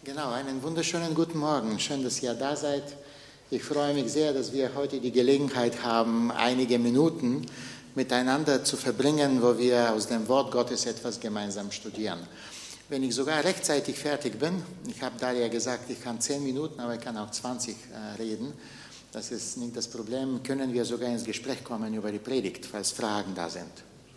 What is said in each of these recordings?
Genau, einen wunderschönen guten Morgen. Schön, dass ihr da seid. Ich freue mich sehr, dass wir heute die Gelegenheit haben, einige Minuten miteinander zu verbringen, wo wir aus dem Wort Gottes etwas gemeinsam studieren. Wenn ich sogar rechtzeitig fertig bin, ich habe Daria gesagt, ich kann 10 Minuten, aber ich kann auch 20 reden. Das ist nicht das Problem, können wir sogar ins Gespräch kommen über die Predigt, falls Fragen da sind.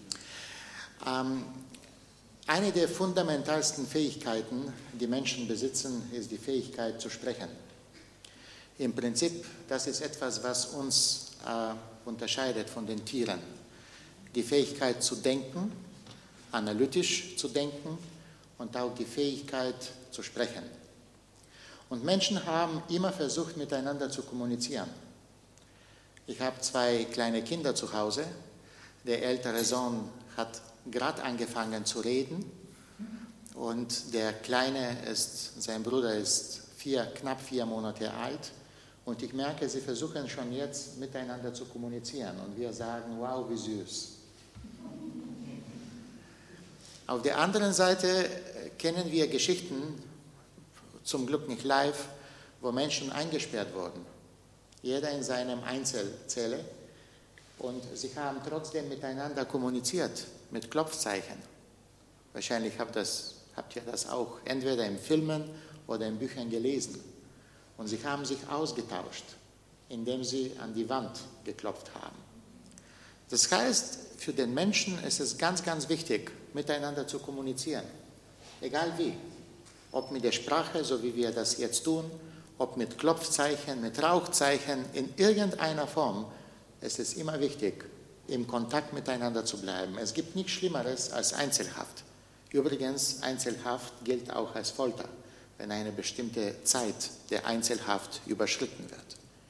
Eine der fundamentalsten Fähigkeiten, die Menschen besitzen, ist die Fähigkeit zu sprechen. Im Prinzip, das ist etwas, was uns unterscheidet von den Tieren. Die Fähigkeit zu denken, analytisch zu denken und auch die Fähigkeit zu sprechen. Und Menschen haben immer versucht, miteinander zu kommunizieren. Ich habe 2 kleine Kinder zu Hause. Der ältere Sohn hat gerade angefangen zu reden und der Kleine sein Bruder ist knapp 4 Monate alt und ich merke, sie versuchen schon jetzt miteinander zu kommunizieren und wir sagen, wow, wie süß. Auf der anderen Seite kennen wir Geschichten, zum Glück nicht live, wo Menschen eingesperrt wurden, jeder in seinem Einzelzelle. Und sie haben trotzdem miteinander kommuniziert, mit Klopfzeichen. Wahrscheinlich habt ihr das auch entweder in Filmen oder in Büchern gelesen. Und sie haben sich ausgetauscht, indem sie an die Wand geklopft haben. Das heißt, für den Menschen ist es ganz, ganz wichtig, miteinander zu kommunizieren. Egal wie. Ob mit der Sprache, so wie wir das jetzt tun, ob mit Klopfzeichen, mit Rauchzeichen, in irgendeiner Form. Es ist immer wichtig, im Kontakt miteinander zu bleiben. Es gibt nichts Schlimmeres als Einzelhaft. Übrigens, Einzelhaft gilt auch als Folter, wenn eine bestimmte Zeit der Einzelhaft überschritten wird.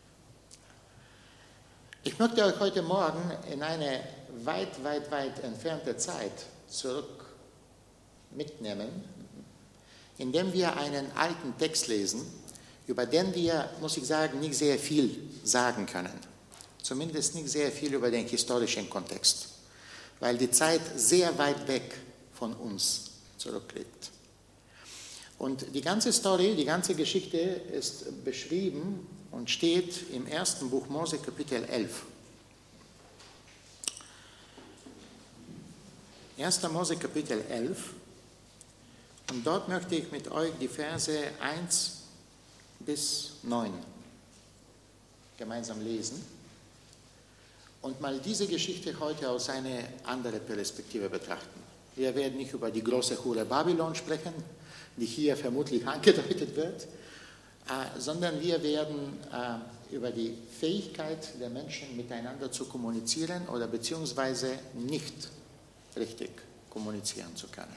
Ich möchte euch heute Morgen in eine weit, weit, weit entfernte Zeit zurück mitnehmen, indem wir einen alten Text lesen, über den wir, muss ich sagen, nicht sehr viel sagen können. Zumindest nicht sehr viel über den historischen Kontext, weil die Zeit sehr weit weg von uns zurückliegt. Und die ganze Story, die ganze Geschichte ist beschrieben und steht im 1. Buch Mose, Kapitel 11. 1. Mose, Kapitel 11. Und dort möchte ich mit euch die Verse 1 bis 9 gemeinsam lesen. Und mal diese Geschichte heute aus einer anderen Perspektive betrachten. Wir werden nicht über die große Hure Babylon sprechen, die hier vermutlich angedeutet wird, sondern wir werden über die Fähigkeit der Menschen miteinander zu kommunizieren oder beziehungsweise nicht richtig kommunizieren zu können.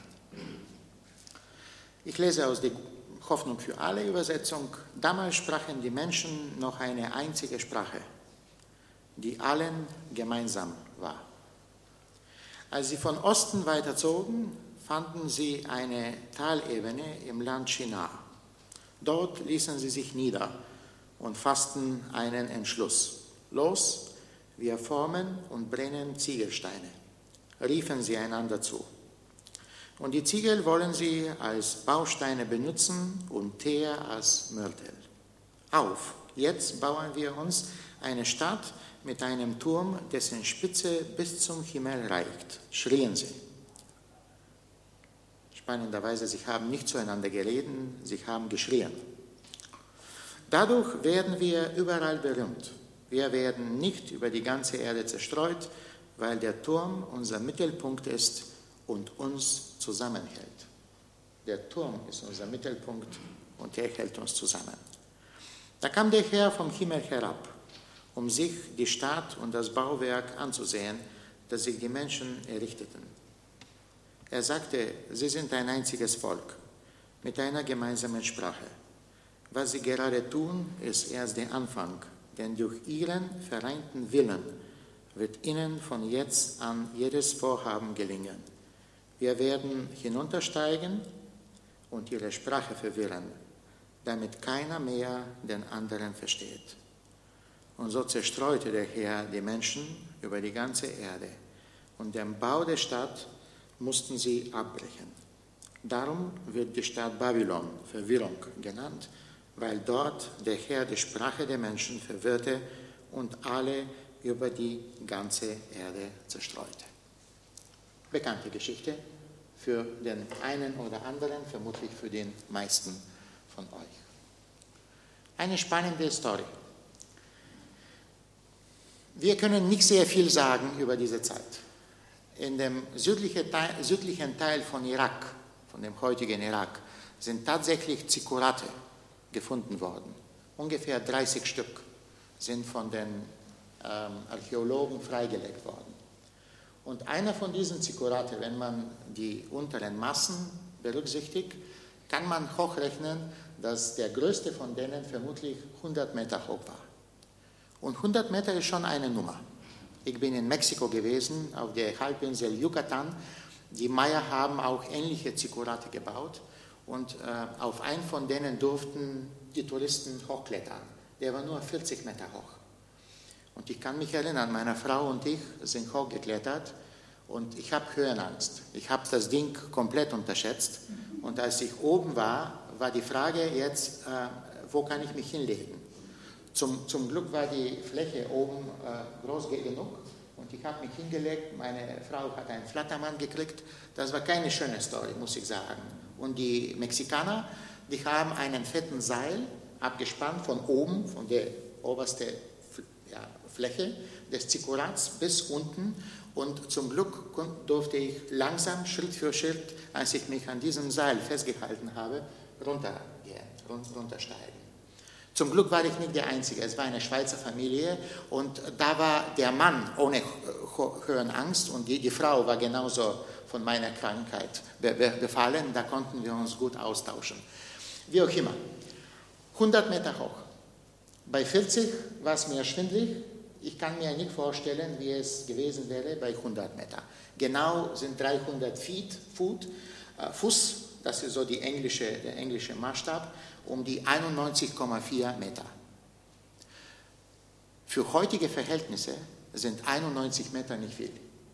Ich lese aus der Hoffnung für alle Übersetzung. Damals sprachen die Menschen noch eine einzige Sprache, die allen gemeinsam war. Als sie von Osten weiterzogen, fanden sie eine Talebene im Land Shinar. Dort ließen sie sich nieder und fassten einen Entschluss. Los, wir formen und brennen Ziegelsteine, riefen sie einander zu. Und die Ziegel wollen sie als Bausteine benutzen und Teer als Mörtel. Auf, jetzt bauen wir uns eine Stadt mit einem Turm, dessen Spitze bis zum Himmel reicht, schrien sie. Spannenderweise, sie haben nicht zueinander geredet, sie haben geschrien. Dadurch werden wir überall berühmt. Wir werden nicht über die ganze Erde zerstreut, weil der Turm unser Mittelpunkt ist und uns zusammenhält. Der Turm ist unser Mittelpunkt und er hält uns zusammen. Da kam der Herr vom Himmel herab, um sich die Stadt und das Bauwerk anzusehen, das sich die Menschen errichteten. Er sagte, sie sind ein einziges Volk, mit einer gemeinsamen Sprache. Was sie gerade tun, ist erst der Anfang, denn durch ihren vereinten Willen wird ihnen von jetzt an jedes Vorhaben gelingen. Wir werden hinuntersteigen und ihre Sprache verwirren, damit keiner mehr den anderen versteht. Und so zerstreute der Herr die Menschen über die ganze Erde. Und den Bau der Stadt mussten sie abbrechen. Darum wird die Stadt Babylon Verwirrung genannt, weil dort der Herr die Sprache der Menschen verwirrte und alle über die ganze Erde zerstreute. Bekannte Geschichte für den einen oder anderen, vermutlich für den meisten von euch. Eine spannende Story. Wir können nicht sehr viel sagen über diese Zeit. In dem südlichen Teil von Irak, von dem heutigen Irak, sind tatsächlich Zikurate gefunden worden. Ungefähr 30 Stück sind von den Archäologen freigelegt worden. Und einer von diesen Zikurate, wenn man die unteren Massen berücksichtigt, kann man hochrechnen, dass der größte von denen vermutlich 100 Meter hoch war. Und 100 Meter ist schon eine Nummer. Ich bin in Mexiko gewesen, auf der Halbinsel Yucatan. Die Maya haben auch ähnliche Zikurate gebaut. Und auf einen von denen durften die Touristen hochklettern. Der war nur 40 Meter hoch. Und ich kann mich erinnern, meine Frau und ich sind hochgeklettert und ich habe Höhenangst. Ich habe das Ding komplett unterschätzt. Und als ich oben war, war die Frage jetzt, wo kann ich mich hinlegen? Zum Glück war die Fläche oben groß genug und ich habe mich hingelegt. Meine Frau hat einen Flattermann gekriegt. Das war keine schöne Story, muss ich sagen. Und die Mexikaner, die haben einen fetten Seil abgespannt von oben, von der obersten Fläche des Zikurats bis unten. Und zum Glück durfte ich langsam, Schritt für Schritt, als ich mich an diesem Seil festgehalten habe, runtersteigen. Zum Glück war ich nicht der Einzige, es war eine Schweizer Familie und da war der Mann ohne Höhenangst und die Frau war genauso von meiner Krankheit befallen, da konnten wir uns gut austauschen. Wie auch immer, 100 Meter hoch. Bei 40 war es mir schwindelig. Ich kann mir nicht vorstellen, wie es gewesen wäre bei 100 Meter. Genau sind 300 Fuß, das ist so der englische Maßstab, um die 91,4 Meter. Für heutige Verhältnisse sind 91 Meter nicht viel.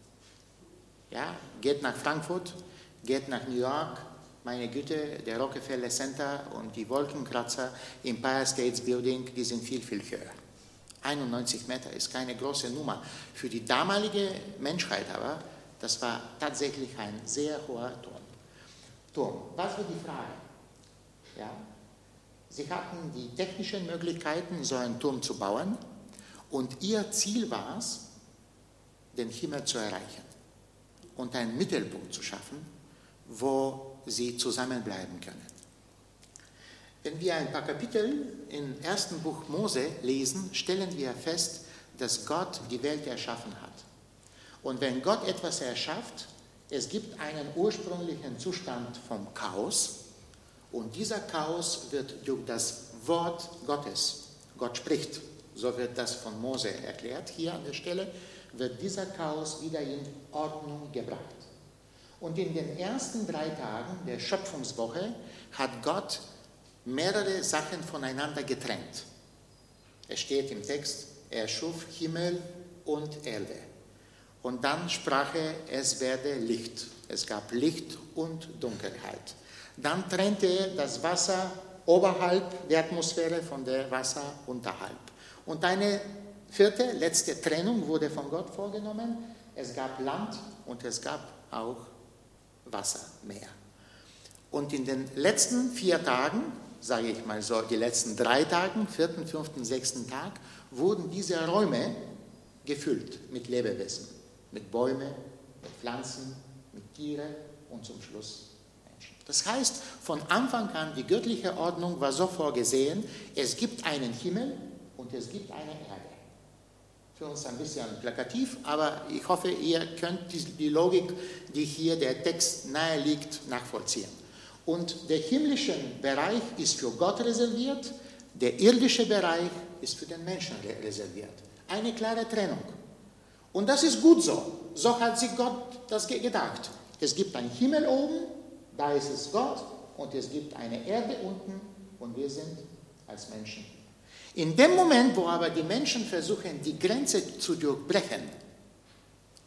Ja, geht nach Frankfurt, geht nach New York, meine Güte, der Rockefeller Center und die Wolkenkratzer, Empire State Building, die sind viel, viel höher. 91 Meter ist keine große Nummer. Für die damalige Menschheit aber, das war tatsächlich ein sehr hoher Turm. Was war die Frage? Ja? Sie hatten die technischen Möglichkeiten, so einen Turm zu bauen und ihr Ziel war es, den Himmel zu erreichen und einen Mittelpunkt zu schaffen, wo sie zusammenbleiben können. Wenn wir ein paar Kapitel im ersten Buch Mose lesen, stellen wir fest, dass Gott die Welt erschaffen hat. Und wenn Gott etwas erschafft, es gibt einen ursprünglichen Zustand vom Chaos und dieser Chaos wird durch das Wort Gottes, Gott spricht, so wird das von Mose erklärt, hier an der Stelle, wird dieser Chaos wieder in Ordnung gebracht. Und in den ersten 3 Tagen der Schöpfungswoche hat Gott mehrere Sachen voneinander getrennt. Es steht im Text, er schuf Himmel und Erde. Und dann sprach er, es werde Licht. Es gab Licht und Dunkelheit. Dann trennte er das Wasser oberhalb der Atmosphäre von der Wasser unterhalb. Und eine 4., letzte Trennung wurde von Gott vorgenommen. Es gab Land und es gab auch Wasser, Meer. Und in den letzten 4 Tagen, sage ich mal so, die letzten 3 Tagen, 4., 5., 6. Tag, wurden diese Räume gefüllt mit Lebewesen, mit Bäumen, mit Pflanzen, mit Tieren und zum Schluss Menschen. Das heißt, von Anfang an, die göttliche Ordnung war so vorgesehen, es gibt einen Himmel und es gibt eine Erde. Für uns ein bisschen plakativ, aber ich hoffe, ihr könnt die Logik, die hier der Text nahe liegt, nachvollziehen. Und der himmlische Bereich ist für Gott reserviert, der irdische Bereich ist für den Menschen reserviert. Eine klare Trennung. Und das ist gut so. So hat sich Gott das gedacht. Es gibt einen Himmel oben, da ist es Gott, und es gibt eine Erde unten, und wir sind als Menschen. In dem Moment, wo aber die Menschen versuchen, die Grenze zu durchbrechen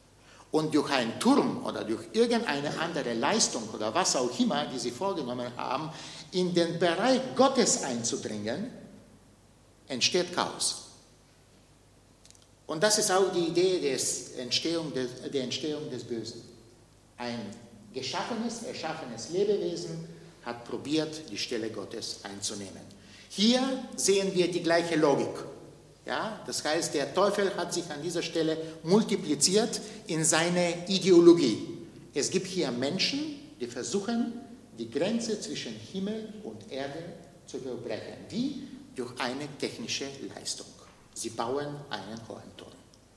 und durch einen Turm oder durch irgendeine andere Leistung oder was auch immer, die sie vorgenommen haben, in den Bereich Gottes einzudringen, entsteht Chaos. Und das ist auch die Idee der Entstehung des Bösen. Ein erschaffenes Lebewesen hat probiert, die Stelle Gottes einzunehmen. Hier sehen wir die gleiche Logik. Ja, das heißt, der Teufel hat sich an dieser Stelle multipliziert in seine Ideologie. Es gibt hier Menschen, die versuchen, die Grenze zwischen Himmel und Erde zu überbrechen. Wie? Durch eine technische Leistung. Sie bauen einen hohen Turm.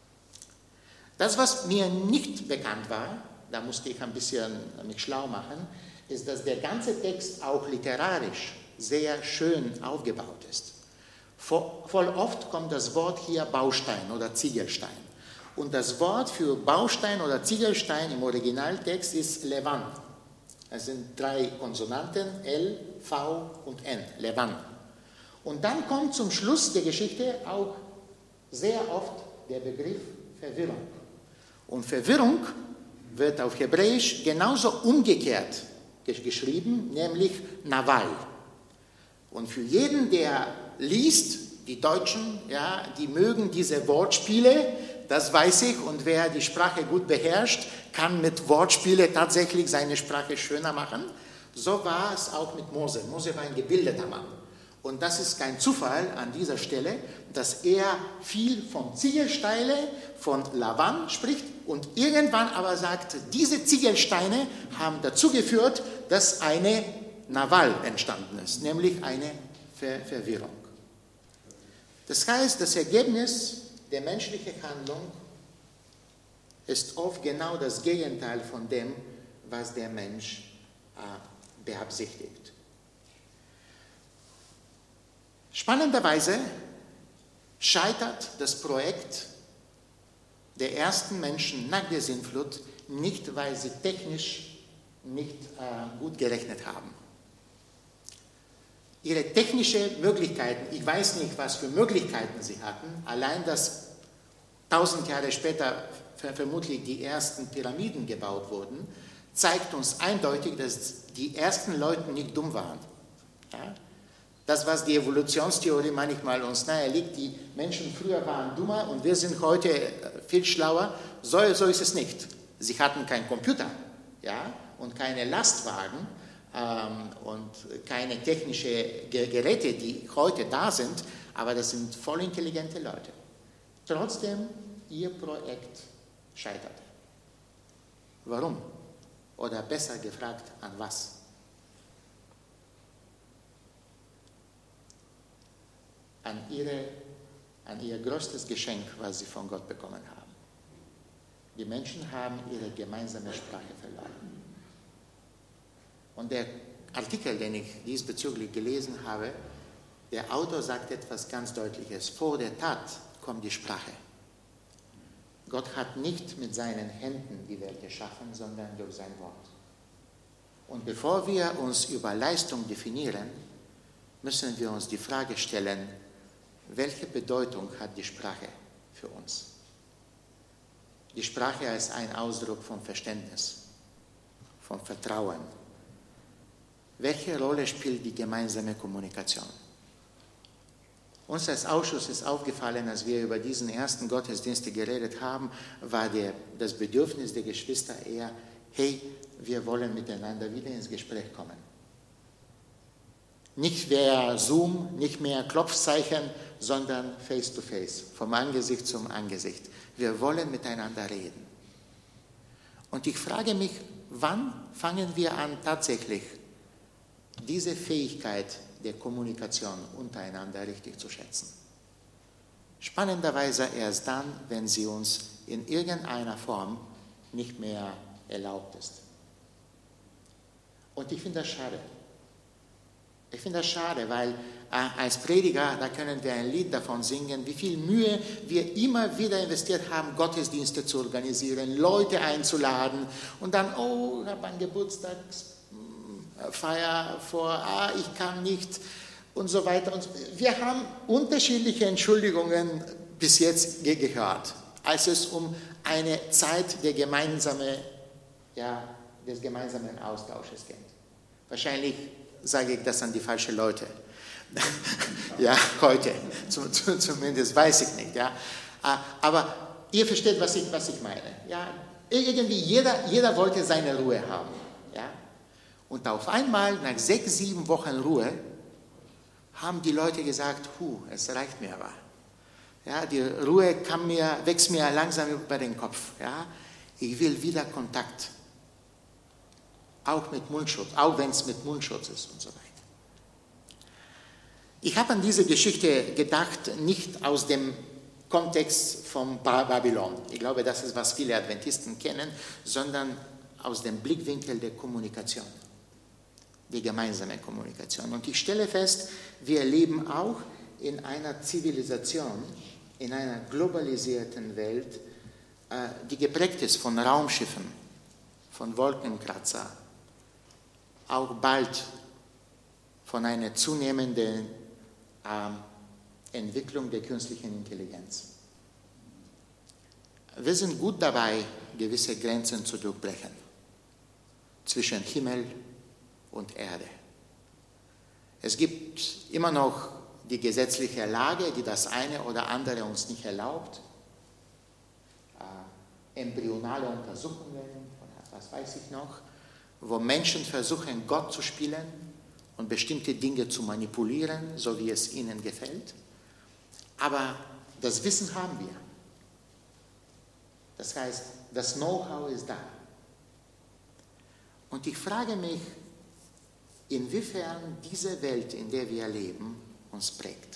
Das, was mir nicht bekannt war, da musste ich ein bisschen mich schlau machen, ist, dass der ganze Text auch literarisch sehr schön aufgebaut ist. Voll oft kommt das Wort hier Baustein oder Ziegelstein. Und das Wort für Baustein oder Ziegelstein im Originaltext ist Levan. Es sind 3 Konsonanten, L, V und N, Levan. Und dann kommt zum Schluss der Geschichte auch sehr oft der Begriff Verwirrung. Und Verwirrung wird auf Hebräisch genauso umgekehrt geschrieben, nämlich Nawal. Und für jeden, der liest, die Deutschen, ja, die mögen diese Wortspiele, das weiß ich, und wer die Sprache gut beherrscht, kann mit Wortspiele tatsächlich seine Sprache schöner machen. So war es auch mit Mose. Mose war ein gebildeter Mann. Und das ist kein Zufall an dieser Stelle, dass er viel von Ziegelsteine, von Lavan spricht und irgendwann aber sagt, diese Ziegelsteine haben dazu geführt, dass eine Nawal entstanden ist, nämlich eine Verwirrung. Das heißt, das Ergebnis der menschlichen Handlung ist oft genau das Gegenteil von dem, was der Mensch beabsichtigt. Spannenderweise scheitert das Projekt der ersten Menschen nach der Sintflut nicht, weil sie technisch nicht gut gerechnet haben. Ihre technischen Möglichkeiten, ich weiß nicht, was für Möglichkeiten sie hatten, allein dass 1000 Jahre später vermutlich die ersten Pyramiden gebaut wurden, zeigt uns eindeutig, dass die ersten Leute nicht dumm waren. Ja? Das, was die Evolutionstheorie manchmal uns nahelegt, die Menschen früher waren dummer und wir sind heute viel schlauer, so ist es nicht. Sie hatten keinen Computer, ja, und keine Lastwagen und keine technischen Geräte, die heute da sind, aber das sind voll intelligente Leute. Trotzdem, ihr Projekt scheiterte. Warum? Oder besser gefragt, an was? An ihr größtes Geschenk, was sie von Gott bekommen haben. Die Menschen haben ihre gemeinsame Sprache verloren. Und der Artikel, den ich diesbezüglich gelesen habe, der Autor sagt etwas ganz Deutliches. Vor der Tat kommt die Sprache. Gott hat nicht mit seinen Händen die Welt geschaffen, sondern durch sein Wort. Und bevor wir uns über Leistung definieren, müssen wir uns die Frage stellen, welche Bedeutung hat die Sprache für uns? Die Sprache als ein Ausdruck von Verständnis, von Vertrauen. Welche Rolle spielt die gemeinsame Kommunikation? Uns als Ausschuss ist aufgefallen, als wir über diesen ersten Gottesdienst geredet haben, war das Bedürfnis der Geschwister eher, hey, wir wollen miteinander wieder ins Gespräch kommen. Nicht mehr Zoom, nicht mehr Klopfzeichen, sondern face to face, vom Angesicht zum Angesicht. Wir wollen miteinander reden. Und ich frage mich, wann fangen wir an, tatsächlich diese Fähigkeit der Kommunikation untereinander richtig zu schätzen? Spannenderweise erst dann, wenn sie uns in irgendeiner Form nicht mehr erlaubt ist. Und ich finde das schade. Ich finde das schade, weil als Prediger, da können wir ein Lied davon singen, wie viel Mühe wir immer wieder investiert haben, Gottesdienste zu organisieren, Leute einzuladen und dann, oh, ich habe eine Geburtstagsfeier vor, ich kann nicht und so weiter. Und so. Wir haben unterschiedliche Entschuldigungen bis jetzt gehört, als es um eine Zeit des gemeinsamen Austausches kennt. Wahrscheinlich sage ich das an die falschen Leute. Ja, heute. Zumindest weiß ich nicht. Ja. Aber ihr versteht, was ich meine. Ja. Irgendwie jeder wollte seine Ruhe haben. Ja. Und auf einmal, nach 6, 7 Wochen Ruhe, haben die Leute gesagt, es reicht mir aber. Ja, die Ruhe wächst mir langsam über den Kopf. Ja. Ich will wieder Kontakt. Auch mit Mundschutz, auch wenn es mit Mundschutz ist und so weiter. Ich habe an diese Geschichte gedacht, nicht aus dem Kontext von Babylon. Ich glaube, das ist, was viele Adventisten kennen, sondern aus dem Blickwinkel der Kommunikation, die gemeinsame Kommunikation. Und ich stelle fest, wir leben auch in einer Zivilisation, in einer globalisierten Welt, die geprägt ist von Raumschiffen, von Wolkenkratzer, auch bald von einer zunehmenden Entwicklung der künstlichen Intelligenz. Wir sind gut dabei, gewisse Grenzen zu durchbrechen zwischen Himmel und Erde. Es gibt immer noch die gesetzliche Lage, die das eine oder andere uns nicht erlaubt. Embryonale Untersuchungen, oder was weiß ich noch, wo Menschen versuchen, Gott zu spielen und bestimmte Dinge zu manipulieren, so wie es ihnen gefällt. Aber das Wissen haben wir. Das heißt, das Know-how ist da. Und ich frage mich, inwiefern diese Welt, in der wir leben, uns prägt.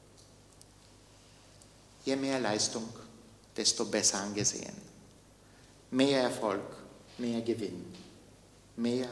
Je mehr Leistung, desto besser angesehen. Mehr Erfolg, mehr Gewinn. Mehr.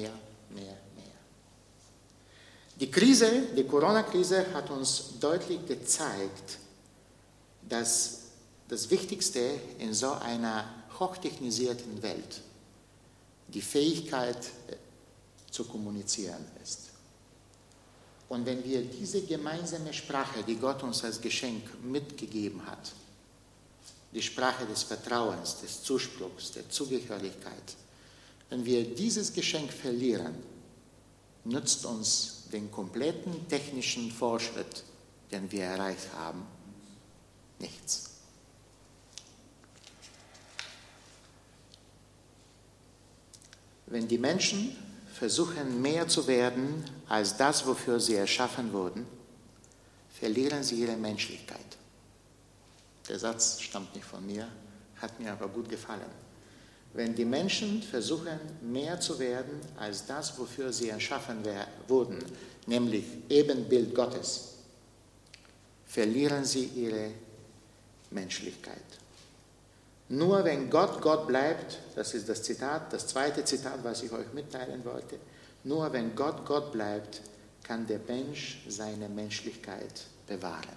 Die Corona-Krise hat uns deutlich gezeigt, dass das Wichtigste in so einer hochtechnisierten Welt die Fähigkeit zu kommunizieren ist. Und wenn wir diese gemeinsame Sprache, die Gott uns als Geschenk mitgegeben hat, die Sprache des Vertrauens, des Zuspruchs, der Zugehörigkeit, wenn wir dieses Geschenk verlieren, nützt uns den kompletten technischen Fortschritt, den wir erreicht haben, nichts. Wenn die Menschen versuchen, mehr zu werden als das, wofür sie erschaffen wurden, verlieren sie ihre Menschlichkeit. Der Satz stammt nicht von mir, hat mir aber gut gefallen. Wenn die Menschen versuchen, mehr zu werden als das, wofür sie erschaffen wurden, nämlich Ebenbild Gottes, verlieren sie ihre Menschlichkeit. Nur wenn Gott Gott bleibt, das ist das Zitat, das zweite Zitat, was ich euch mitteilen wollte, nur wenn Gott Gott bleibt, kann der Mensch seine Menschlichkeit bewahren.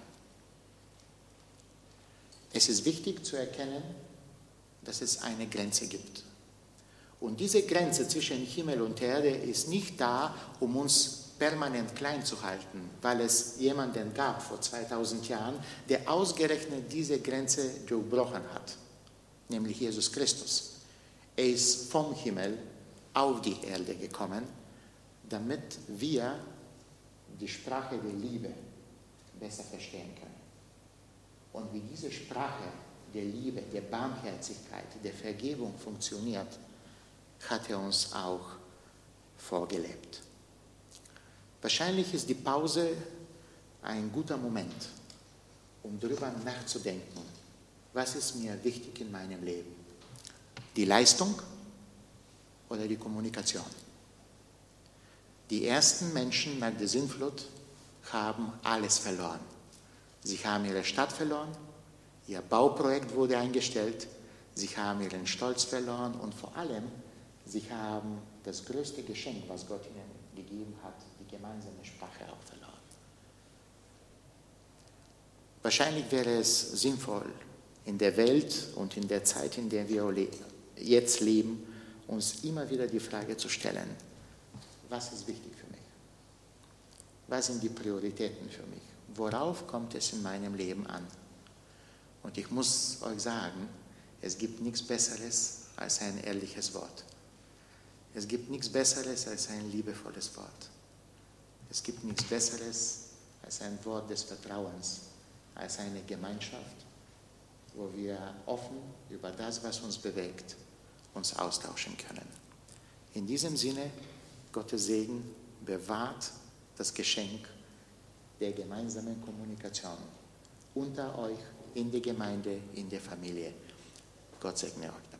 Es ist wichtig zu erkennen, dass es eine Grenze gibt. Und diese Grenze zwischen Himmel und Erde ist nicht da, um uns permanent klein zu halten, weil es jemanden gab vor 2000 Jahren, der ausgerechnet diese Grenze durchbrochen hat, nämlich Jesus Christus. Er ist vom Himmel auf die Erde gekommen, damit wir die Sprache der Liebe besser verstehen können. Und wie diese Sprache der Liebe, der Barmherzigkeit, der Vergebung funktioniert, hat er uns auch vorgelebt. Wahrscheinlich ist die Pause ein guter Moment, um darüber nachzudenken, was ist mir wichtig in meinem Leben? Die Leistung oder die Kommunikation? Die ersten Menschen nach der Sintflut haben alles verloren. Sie haben ihre Stadt verloren, ihr Bauprojekt wurde eingestellt, sie haben ihren Stolz verloren und vor allem, sie haben das größte Geschenk, was Gott ihnen gegeben hat, die gemeinsame Sprache auch verloren. Wahrscheinlich wäre es sinnvoll, in der Welt und in der Zeit, in der wir jetzt leben, uns immer wieder die Frage zu stellen, was ist wichtig für mich? Was sind die Prioritäten für mich? Worauf kommt es in meinem Leben an? Und ich muss euch sagen, Es gibt nichts Besseres als ein ehrliches Wort. Es gibt nichts Besseres als ein liebevolles Wort. Es gibt nichts Besseres als ein Wort des Vertrauens, als eine Gemeinschaft, wo wir offen über das, was uns bewegt, uns austauschen können. In diesem Sinne, Gottes Segen bewahrt das Geschenk der gemeinsamen Kommunikation unter euch, in der Gemeinde, in der Familie. Gott segne euch.